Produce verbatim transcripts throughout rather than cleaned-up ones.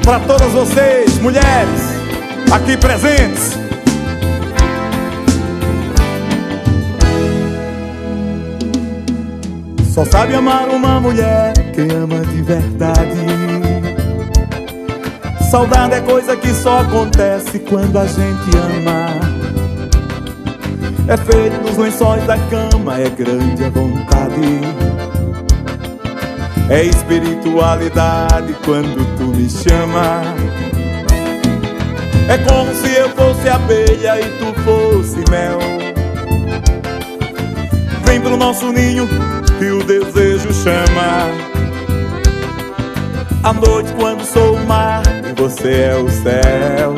Para todas vocês, mulheres, aqui presentes. Só sabe amar uma mulher quem ama de verdade. Saudade é coisa que só acontece quando a gente ama. É feito nos lençóis da cama, é grande a vontade. É espiritualidade quando tu me chama. É como se eu fosse abelha e tu fosse mel. Vem pro nosso ninho que o desejo chama. À noite quando sou o mar e você é o céu,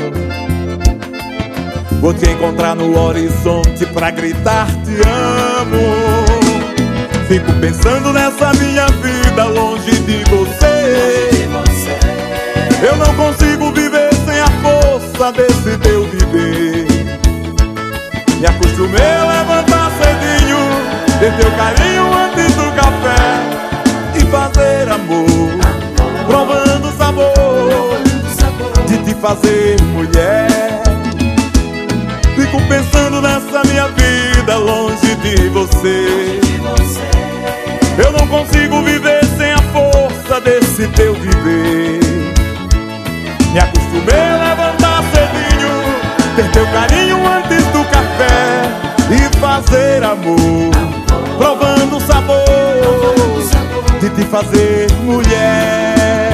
vou te encontrar no horizonte pra gritar te amo. Fico pensando nessa minha vida longe de você. Eu não consigo viver sem a força desse teu viver. Me acostumei a levantar cedinho, ter teu carinho antes do café e fazer amor, provando o sabor de te fazer mulher. Fico pensando nessa minha vida longe de você. Eu não consigo viver sem a força desse teu viver. Me acostumei a levantar cedinho, ter teu carinho antes do café e fazer amor, provando o sabor de te fazer mulher.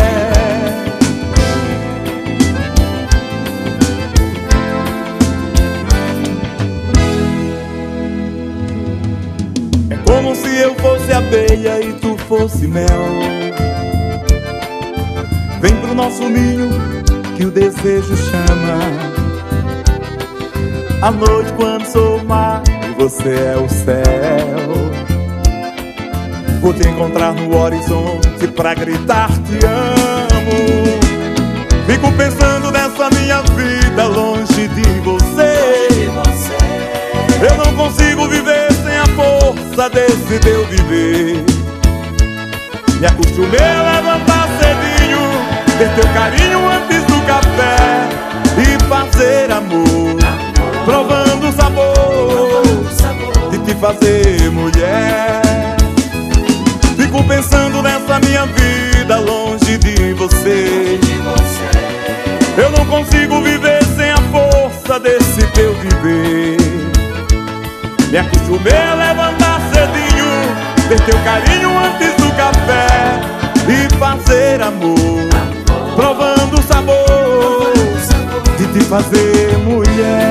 É como se eu fosse abelha e tu fosse mel. Vem pro nosso ninho que o desejo chama. À noite quando sou o mar e você é o céu, vou te encontrar no horizonte pra gritar te amo. Fico pensando nessa minha vida longe de você. Eu não consigo viver sem a força desse teu viver. Me acostumei a levantar cedinho, ter teu carinho antes do café e fazer amor, provando o sabor de te fazer mulher. Fico pensando nessa minha vida longe de você. Eu não consigo viver sem a força desse teu viver. Me acostumei a levantar cedinho, ter teu carinho antes do café e fazer amor, provando o sabor de te fazer mulher.